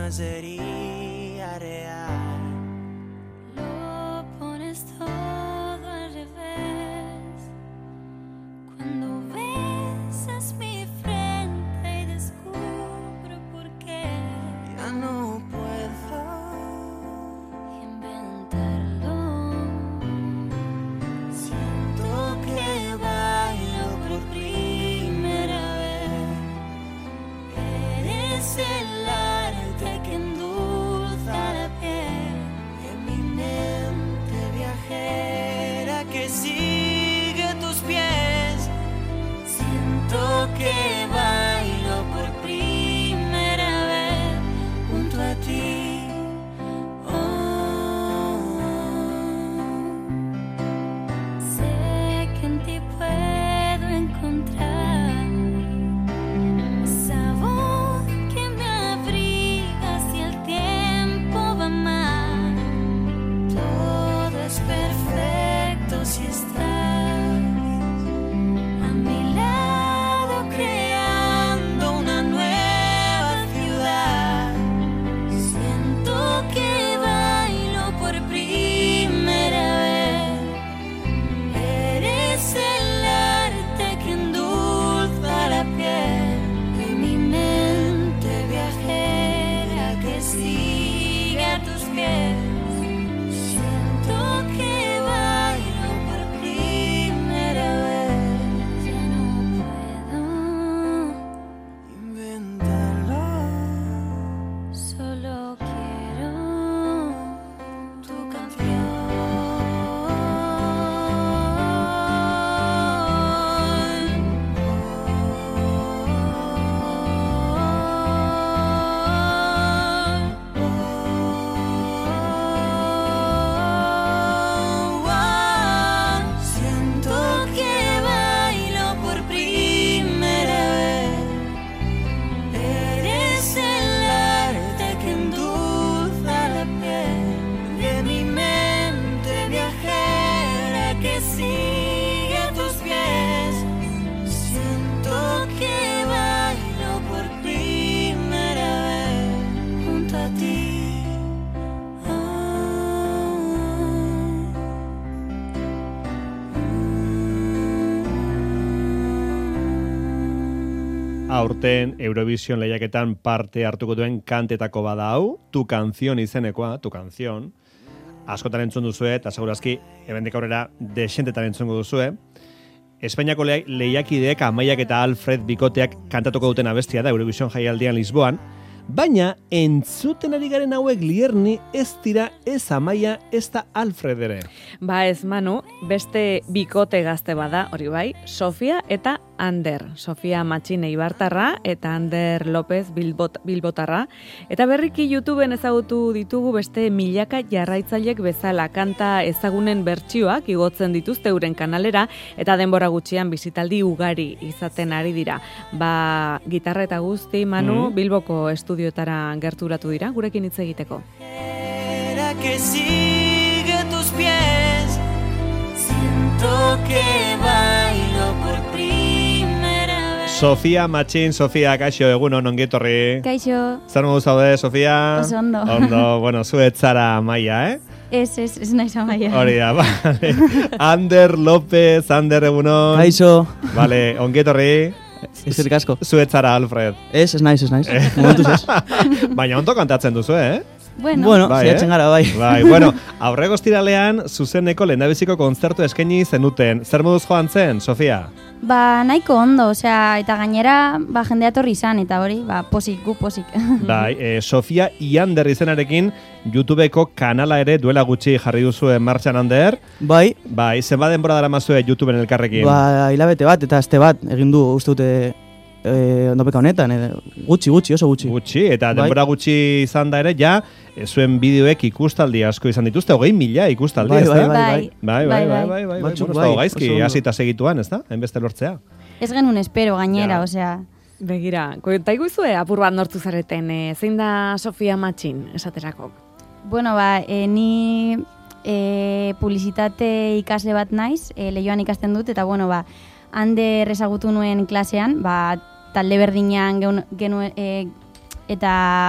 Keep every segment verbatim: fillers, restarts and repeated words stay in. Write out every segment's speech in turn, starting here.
sería real. Lo pones todo al revés. Cuando besas mi frente y descubro por qué Ya no puedo inventarlo. Siento que bailo por primera vez. Eres el arte que endulza la piel. En mi mente viajera que sigue tus pies. Siento que bailo por primera vez junto a ti. Oh, sé que en ti puedo encontrar esa voz que me abriga si el tiempo va mal. Todo es perfecto si estás A mi lado creando una nueva ciudad. siento que bailo por primera vez. Eres el arte que endulza la piel. En mi mente viajera que sigue a tus pies. Siento que bailo por primera vez. Ya no puedo, Inventarlo. solo quiero Tu canción. Siento que bailo por primera vez. Eres el arte que endulza la piel de mi mente viajera que sigue a tus pies. Siento que bailo por primera vez junto a ti. Aurten Eurovision lehiaketan parte hartuko duen kantetako bada hau, Tu Canción izenekoa, Tu Canción. Askotan entzun duzue, eta segurazki, ebendik aurrera, desentetan entzungo duzue. Espainiako le- lehiakideek Amaiak eta Alfred bikoteak kantatuko duten abestia da Eurovision jaialdian Lisboan, baina entzuten ari garen hauek Lierni ez dira ez Amaia ez da Alfred ere. Ba ez Manu, beste bikote gazte bada, hori bai, Sofia eta Ander. Sofia Matxine Ibartarra eta Ander López Bilbot, Bilbotarra. Eta berriki YouTubeen ezagutu ditugu beste milaka jarraitzailek bezala kanta ezagunen bertsioak igotzen dituzte euren kanalera eta denbora gutxian bizitaldi ugari izaten ari dira. Ba, gitarra eta guzti, Manu, Mhm. Bilboko estudioetara gerturatu dira, gurekin hitz egiteko. Era que sigue tus pies. Siento que bailo por primera vez. Sofia Matxin, Sofia, kaixo, egunon, ongi etorri. Kaixo, Zer modu zaude, Sofia? Oso ondo. Ondo, bueno, zu ez zara Amaia, eh? ez, ez, ez naiz Amaia. Hori da, vale. Ander López, Ander, egunon. Kaixo, Vale, ongi etorri. eskerrik asko. Zu ez zara Alfred. Ez, ez naiz, ez naiz. Momentuz ez. Baina ondo kantatzen duzu, eh? Bueno, Bueno, Bai, saiatzen eh? gara, bai. Bai, bueno, aurreko ostiralean zuzeneko lehendabiziko kontzertu eskaini zenuten. Zer moduz joan zen, Sofia? ba nahiko ondo, osea, eta gainera ba jendea etorri izan, eta hori, ba posik, gu posik. Bai, e, Sofia Iander izenarekin YouTubeko kanala ere duela gutxi jarri duzue martxan, Ander. Bai, Bai, zenbat denbora daramazue YouTubeen elkarrekin? ba, hilabete bat eta aste bat egin du, uste dute, e, ondopeka honetan, e, gutxi, gutxi, oso gutxi. Gutxi, eta Bai. denbora gutxi izan da ere, ja, e, zuen bideoek ikustaldi asko izan dituzte, hogei mila ikustaldi, Bai, ez da? bai, bai. Bai, bai, bai, bai, bai, bai, Batzuk bueno, ez bai, dago gaizki, oso ondo. hasita segituan, ez da? Hainbeste lortzea. Ez genuen espero gainera, Ja. osea, Begira, konta iguzue apur bat nortu zareten, e, zein da Sofia Matxin, esaterako? bueno, ba, e, ni e, publizitate ikasle bat naiz, e, Leioan ikasten dut, eta bueno, ba, Ander ezagutu nuen klasean, ba, talde berdinean geun- genuen, e, eta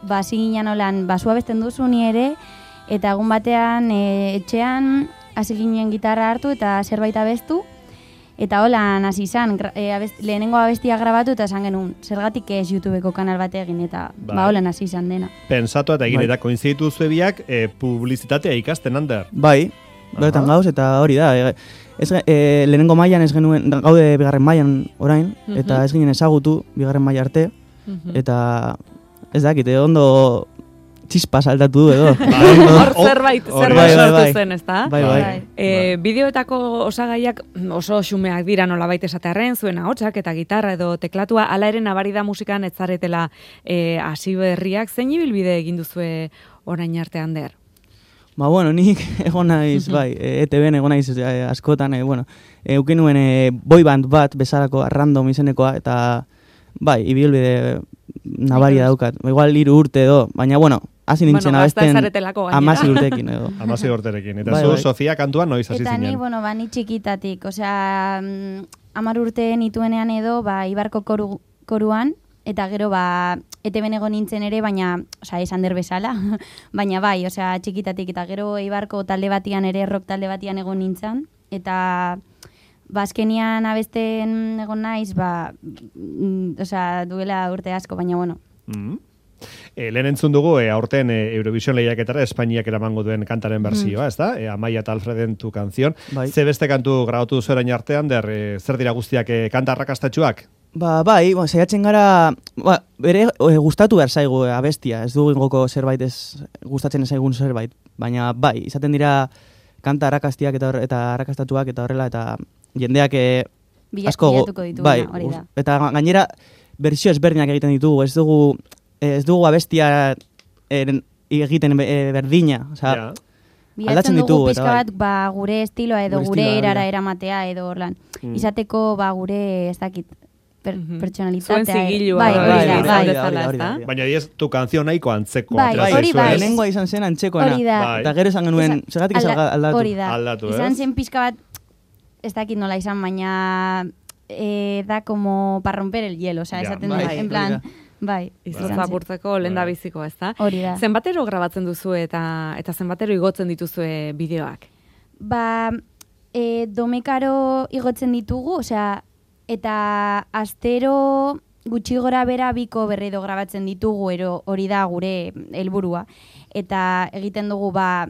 ba, ziginen olan, basua besten duzu ni ere, eta egun batean e, etxean hasi ginen gitarra hartu eta zerbait abestu, eta holan hasi izan, e, abest, lehenengo abestia grabatu eta esan genuen, zergatik ez YouTubeko kanal bat egin, eta bai. ba holan hasi izan dena. Pensatu eta egin Bai. eta koinziditu zuebiak e, publizitatea ikasten, Ander. Bai, bertan gauz, eta hori da. E, ez, e, lehenengo mailan ez genuen, gaude bigarren mailan orain, Mhm. eta ez ginen ezagutu bigarren maila arte, Mhm. eta ez dakit, eh, ondo txispa saltatu du edo. Hor zerbait, hori. zerbait Bai, bai, sortu bai. zen, ezta? Bai, bai. Bai. E, bideoetako osagaiak oso xumeak dira nolabait esatearren, zuen ahotsak eta gitarra edo teklatua, hala ere nabari da musikan ez zaretela e, hasi berriak, zein ibilbide egin duzue orain arte, Ander? Ba, bueno, nik egon naiz, bai, e, E T Bn egon naiz e, askotan, e, bueno, e, eukin nuen e, boyband bat bezalako random izenekoa, eta bai, ibilbide nabaria daukat. Igual hiru urte edo, baina, bueno, hasi nintzen Bueno, gazta abesten ezaretelako gainera. amasi urtekin edo. Amasi gorterekin. Eta Bai, zu, bai. Sofia, kantuan noiz hasi Eta ni, zinen. bueno, ba, ni txikitatik, osea, mm, hamar urte nituenean edo, ba, Ibarko koru, koruan, eta gero, ba, E T Bn egon nintzen ere, baina, osea, esan der bezala, baina bai, osea, txikitatik, eta gero Ibarko talde batian ere, rock talde batian egon nintzen, eta, ba, azkenian abesten egon naiz, ba, mm, osea, duela urte asko, baina, bueno, Mm. E, lehen entzun dugu, e, aurten e, Eurovision lehiaketara Espainiak eramango duen kantaren bersioa, ez da? E, Amaia eta Alfreden tu canción. Bai. Ze beste kantu grabatu duzu orain artean, der, e, zer dira guztiak e, kanta arrakastatxuak? Ba, bai, bueno, saiatzen gara, ba, bere e, gustatu behar zaigu e, abestia, ez dugu ingoko zerbait ez gustatzen ez zaigun zerbait, baina bai, izaten dira kanta arrakastiak eta, hor- eta arrakastatuak eta horrela, eta jendeak e, bila, asko, bilatuko dituguna, bai, hori da. gust- eta ga- gainera bersio ezberdinak egiten ditugu, ez dugu, ez dugu abestia eren, egiten e, berdina, osea, Ja. Bilatzen aldatzen dugu ditugu, pixka eta bai. bat ba, gure estiloa edo Gure gure, estiloa, erara bai. eramatea edo horlan. Mm. Izateko ba, gure, ez dakit, per, Mhm. pertsonalitatea. Zuen zigilua, bai, bai, hori bai, da, bai, bai. hori da, bezala, hori da, ezta? hori da. Baina diez, tu canción nahiko antzeko. Bai, atera hori zaizue, bai. ez? Lehenengoa izan zen antzekoena. Hori da. Bai. Eta gero esan genuen, Izan- zergatik ez alda- aldatu. Hori da. Aldatu, ez? Izan zen pixka bat, ez dakit nola izan, baina eh, da como para romper el hielo, osea, Ja, esaten bai, dut, hori en plan, da. bai. Izotza izan zen. apurtzeko lehen da biziko, ez da? Hori da. Zenbatero grabatzen duzu eta eta zenbatero igotzen dituzue bideoak? Ba, e, domekaro igotzen ditugu, osea, eta astero gutxi gora bera biko berredo grabatzen ditugu, ero hori da gure helburua. Eta egiten dugu, ba,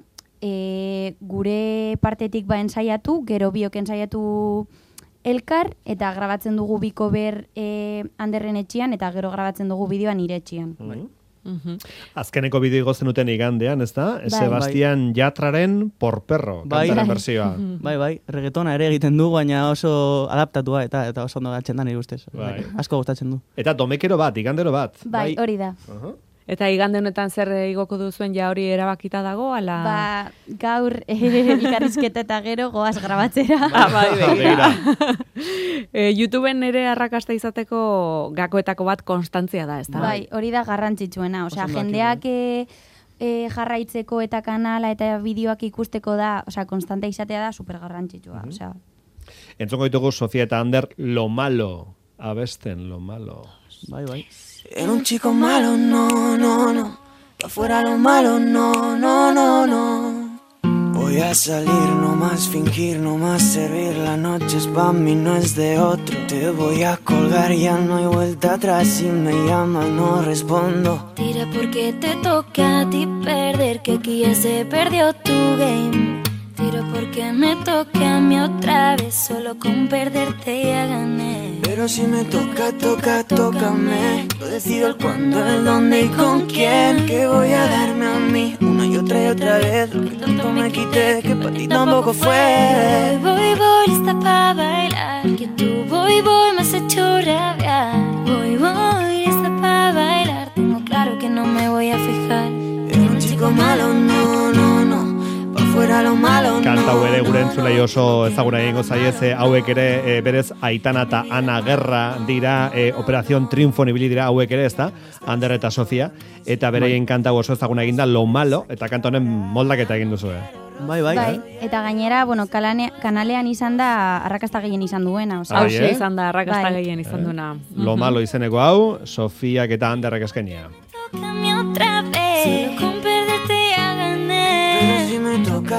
e, gure partetik ba ensaiatu, gero biok ensaiatu elkar, eta grabatzen dugu biko ber e, Anderren etxian, eta gero grabatzen dugu bideoan nire etxian. Mm. Mhm. Azkeneko bideo igotzen duten igandean, ez da? Bai. Sebastian Yatraren Por Perro, Bai. kantaren Bai. bersioa. Bai, bai, reggaetona ere egiten du, baina oso adaptatua eta eta oso ondo gatzen da nire ustez. Bai. Asko gustatzen du. Eta domekero bat, igandero bat. Bai, Bai. hori da. Aha. Eta igande honetan zer igoko duzuen ja hori erabakita dago, ala... Ba, gaur eh, elkarrizketa eta gero goaz grabatzera. Ah, bai, begira. Begira. e, YouTubeen ere arrakasta izateko gakoetako bat konstantzia da, ez da? Bai, hori da garrantzitsuena. Osea, Oso ondo jendeak e, e, jarraitzeko eta kanala eta bideoak ikusteko da, osea, konstante izatea da super garrantzitsua. Osea, Entzongo ditugu Sofia eta Ander, Lo Malo. Abesten, Lo Malo. Bai, bai. Era un chico malo, no, no, no. Pa' fuera lo malo, no, no, no, no. Voy a salir, no más fingir, no más servir. La noche es pa' mí, no es de otro. Te voy a colgar, ya no hay vuelta atrás. Si me llamas, no respondo. Tira porque te toca a ti perder, que aquí ya se perdió tu game. Tiro porque me toca a mí otra vez, solo con perderte ya gané. Pero si me toca, toca, tócame. Yo decido el cuándo, el dónde y con quién. Que voy a darme a mí una y otra y otra vez. Lo que tanto me quité, que para ti tampoco fue. Voy, voy, voy, lista pa' bailar. Que tú voy, voy, me has hecho rabiar. Voy, voy, lista pa' bailar. Tengo claro que no me voy a fijar. Era un chico malo, no, no, no. Pa' fuera lo malo, no. Kanta hau ere gure no, entzulei oso ezaguna egingo zaiez, e, hauek ere e, berez Aitana eta Ana Guerra dira, e, Operación Triunfo ibili dira hauek ere, ezta? Ander eta Sofia, eta bereien kanta hau oso ezaguna eginda Lo Malo, eta kanta honen moldaketa egin duzu, eh? Bai, bai. bai. Eta gainera, bueno, kalane, kanalean izan da arrakasta gehien izan duena. Osea, Ah, Hauxe bai, eh? izan da arrakasta Bai. gehien izan duna. Lo Malo izeneko hau, Sofiak eta Anderrek eskenia. Toca a mí otra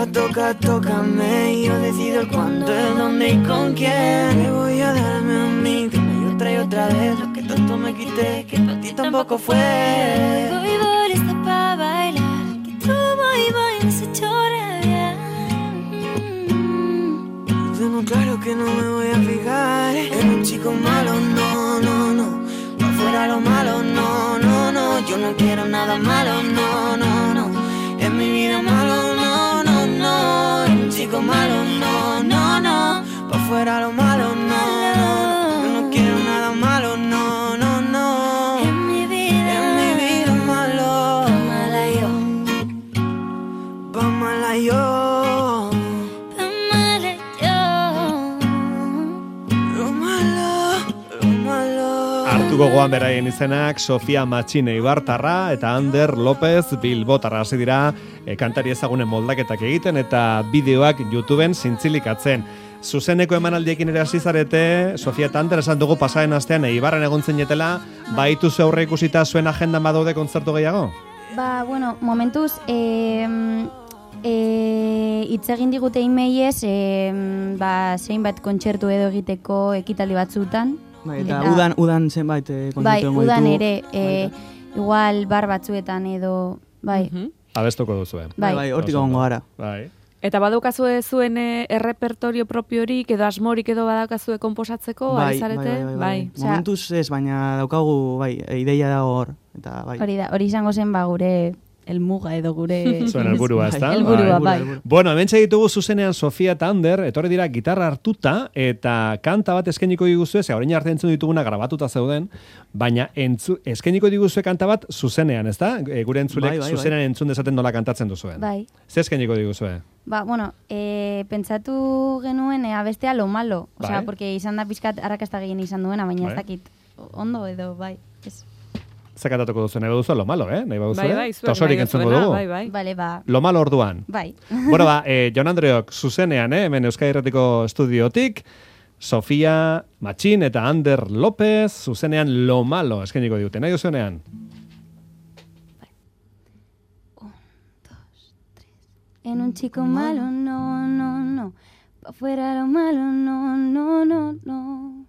toca, tócame y yo decido el cuándo, el dónde y con quién. Que voy a darme a mí, dime y otra y otra vez lo que tanto me quité, que para ti tampoco fue. Voy, voy, lista pa' bailar, que tú voy, voy, me has hecho rabiar. Tengo claro que no me voy a fijar en un chico malo, no, no, no. Pa' fuera lo malo, no, no, no. Yo no quiero nada malo, no, no, no. En mi vida malo, no, no, no. En un chico malo, no, no, no. Pa' fuera lo malo, no, no. Yo no quiero nada malo, no, no, no. En mi vida, en mi vida malo. pa' mala yo, Pa' mala yo. pa' mala yo. Lo malo, lo malo. Hartuko goan beraien izenak Sofia Matxine Ibartarra eta Ander López Bilbotarra hasi dira e, kantari ezagunen moldaketak egiten eta bideoak YouTubeen zintzilikatzen. Zuzeneko emanaldiekin ere hasi zarete, Sofia eta Ander esan dugu pasaren astean Eibarren egon zinetela, baitu ze aurre ikusita zuen agendan badaude kontzertu gehiago? Ba, bueno, momentuz, eh, eh, hitz egin digute imeiez, eh, ba, zein bat kontzertu edo egiteko ekitaldi batzutan. Bai, eta udan, udan zenbait eh, Bai, kontzertu udan ditu. ere, eh, igual bar batzuetan edo, bai. Mhm. Abestuko duzuen. Bai, Bai. bai, hortik egongo gara. Bai. Eta badaukazue zuen eh, errepertorio propiorik edo asmorik edo badaukazue konposatzeko, Bai, ari zarete? bai, bai, bai, bai. Osea- Momentuz ez, baina daukagu, bai, ideia dago hor. Eta, bai. Hori da, hori izango zen ba gure helmuga edo gure Zuen helburua, ezta? helburua, Bai. bai. Bueno, hemen ditugu zuzenean Sofia eta Ander, etorri dira gitarra hartuta eta kanta bat eskainiko diguzue, ze orain arte entzun dituguna grabatuta zeuden, baina entzu, eskainiko diguzue kanta bat zuzenean, ezta? E, gure entzulek Bai, bai, bai. zuzenean entzun dezaten nola kantatzen duzuen. Bai. Ze eskainiko diguzue? Ba, bueno, e, pentsatu genuen e, abestea lo malo. Osea, Bai. porque izan da pizkat arrakasta gehien izan duena, baina Bai. ez dakit ondo edo, bai. Ez. Ze kantatuko duzu, nahi baduzu lo malo, eh? Nahi baduzu, Bai, bai, zuek Tosorik nahi entzungo duzuena, dugu. Bai, bai. Bale, ba, Lo malo orduan. bai. Bueno, ba, eh, Jon Andreok zuzenean, eh, hemen Euskadi Irratiko estudiotik, Sofia Matxin eta Ander López zuzenean lo malo eskainiko digute. Nahi duzuenean? En un chico malo, no, no, no. Pa' fuera lo malo, no, no, no, no.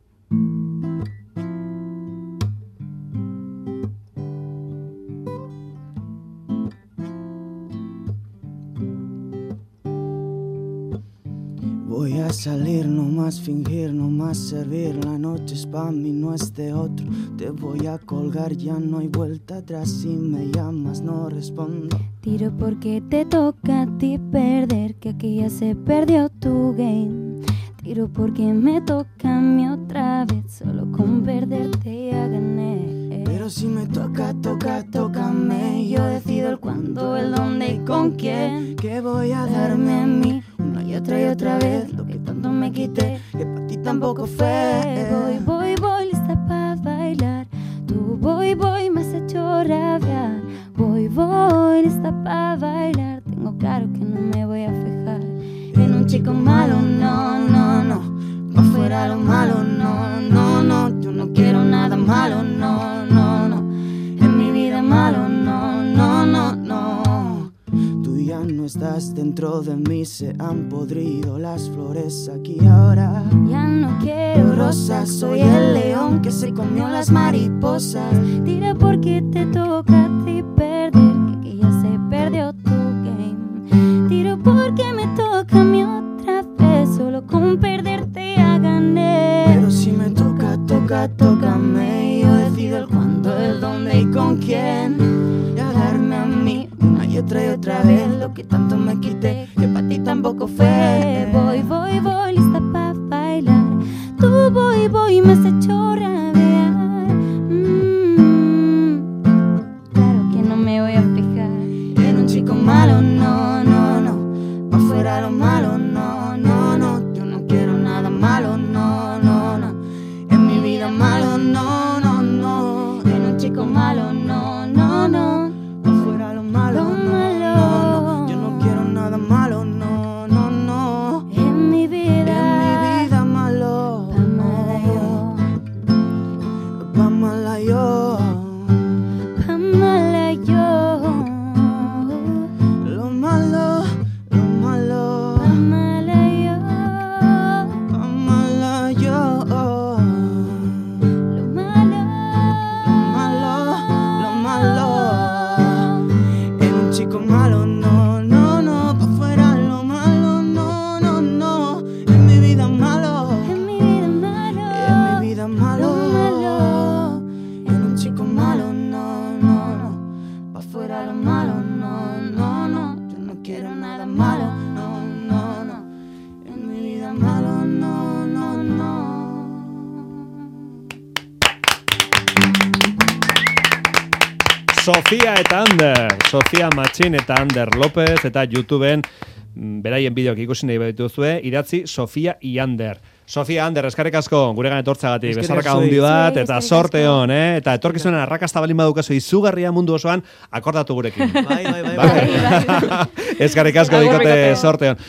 Voy a salir, no más fingir, no más servir. La noche es pa' mí, no es de otro. Te voy a colgar, ya no hay vuelta atrás. Si me llamas, no respondo. Tiro porque te toca a ti perder, que aquí ya se perdió tu game. Tiro porque me toca a mí otra vez, solo con perderte ya gané. Pero si me toca, toca, tócame. Yo decido el cuándo, el dónde y con quién. Que voy a darme a mí una y otra y otra vez lo que tanto me quité, que para ti tampoco fue. Voy, voy, voy, lista pa' bailar. Tú voy, voy, me has hecho rabiar. Voy, voy, lista pa' bailar. Tengo claro que no me voy a fijar En un chico malo, no, no, no. Pa' fuera lo malo, no, no, no. Yo no quiero nada malo, no, no, no. En mi vida malo, no, no, no, no. Tú ya no estás dentro de mí, se han podrido las flores aquí ahora. Ya no quiero Rosas, soy el león que se comió las mariposas. Tira porque te toca a ti perder, que aquí ya se perdió tu game. Tiro porque me toca a mí otra vez, solo con perderte ya gané. Pero si me toca, toca, tócame. Yo decido el cuándo, el dónde y con quién. Y a darme a mí una y otra y otra vez lo que tanto me quité, que para ti tampoco fue. Voy, voy, voy, lista pa' bailar. Tú voy, voy, me has hecho rabiar. Mm, claro que no me voy a fijar En un chico malo, no, no, no. Pa' fuera lo malo, no, no, no. Yo no quiero nada malo, no, no, no. En mi vida malo, no, no, no. En un chico malo, no, no, no. Pa' fuera lo malo, Lo no, malo. no, no. Yo no quiero nada malo, no, no, no. chico malo, no, no, no, pa' fuera lo malo, no, no, no, en mi vida malo, En mi vida malo, en mi vida malo, malo. en un chico malo, no, no, no, pa' fuera lo malo, no, no, no, yo no quiero nada malo, no, no, no, en mi vida malo, no, no, no. Sofia eta Ander, Sofia Matxin eta Ander López, eta YouTubeen mm, beraien bideoak ikusi nahi badituzue, idatzi Sofia i Ander. Sofia, Ander, eskarrik asko, guregan etortzagatik, Eskerrik besarraka zuei. handi bat, Zuei, eta eskerrik sorte asko. hon, eh? Eta etorkizunen arrakasta balin badukazu izugarria mundu osoan, akordatu gurekin. Bai, bai, bai, Bai. bai. Eskarrik asko Agur, bikote bikote. sorte hon.